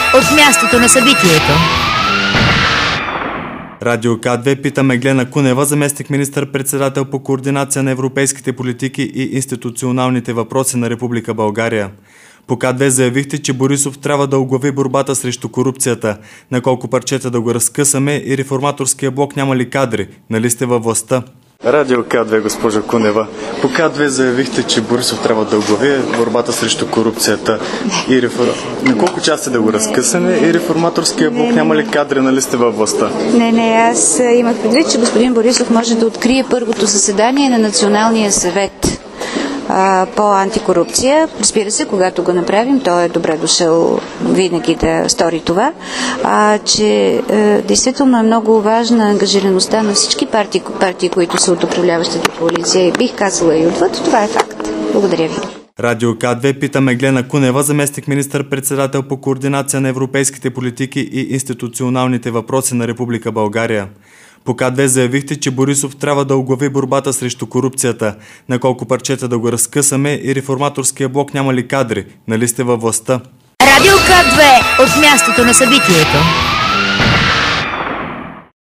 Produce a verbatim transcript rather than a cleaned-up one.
от мястото на събитието. Радио К две пита Меглена Кунева, заместник министър-председател по координация на европейските политики и институционалните въпроси на Република България. По К две заявихте, че Борисов трябва да оглави борбата срещу корупцията. На колко парчета да го разкъсаме и реформаторския блок няма ли кадри? Нали сте във властта? Радио К две, госпожа Кунева. По К две заявихте, че Борисов трябва да оглави борбата срещу корупцията. И реформ... На колко части да го разкъсаме и реформаторския блок няма ли кадри? Нали сте във властта? Не, не, аз имах предвид, че господин Борисов може да открие първото заседание на Националния съвет по антикорупция. Разбира се, когато го направим, той е добре дошъл винаги да стори това, а, че е, действително е много важна ангажираността на всички партии, партии, които са от управляващата коалиция, и бих казала и отвъд. Това е факт. Благодаря ви. Радио К две пита Меглена Кунева, заместник министър-председател по координация на европейските политики и институционалните въпроси на Република България. По К две заявихте, че Борисов трябва да оглави борбата срещу корупцията. На колко парчета да го разкъсаме и реформаторския блок няма ли кадри? Нали сте във властта? Радио К две от мястото на събитието.